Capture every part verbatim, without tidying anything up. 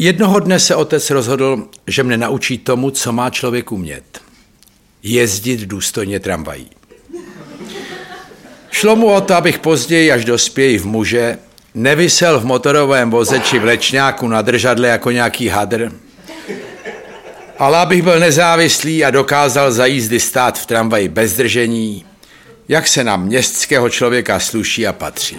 Jednoho dne se otec rozhodl, že mne naučí tomu, co má člověk umět. Jezdit důstojně tramvají. Šlo mu o to, abych později, až dospěji v muže, nevysel v motorovém voze či v lečňáku na držadle jako nějaký hadr, ale abych byl nezávislý a dokázal za jízdy stát v tramvaji bez držení, jak se na městského člověka sluší a patří.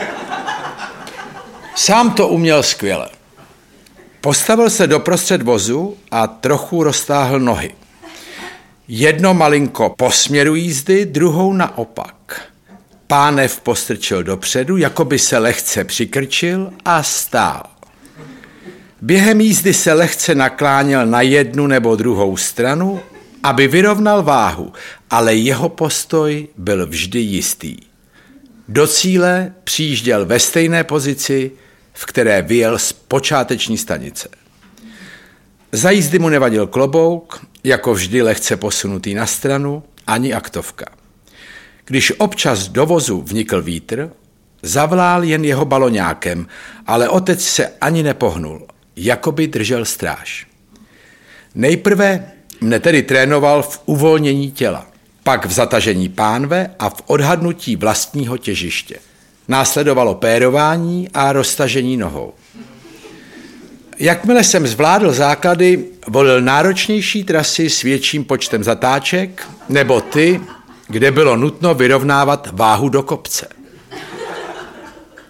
Sám to uměl skvěle. Postavil se doprostřed vozu a trochu roztáhl nohy. Jedno malinko po směru jízdy, druhou naopak. Pánev postrčil dopředu, jako by se lehce přikrčil a stál. Během jízdy se lehce nakláněl na jednu nebo druhou stranu, aby vyrovnal váhu, ale jeho postoj byl vždy jistý. Do cíle přijížděl ve stejné pozici, v které vyjel z počáteční stanice. Za jízdy mu nevadil klobouk, jako vždy lehce posunutý na stranu, ani aktovka. Když občas do vozu vnikl vítr, zavlál jen jeho baloňákem, ale otec se ani nepohnul, jako by držel stráž. Nejprve mne tedy trénoval v uvolnění těla, pak v zatažení pánve a v odhadnutí vlastního těžiště. Následovalo pérování a roztažení nohou. Jakmile jsem zvládl základy, volil náročnější trasy s větším počtem zatáček nebo ty, kde bylo nutno vyrovnávat váhu do kopce.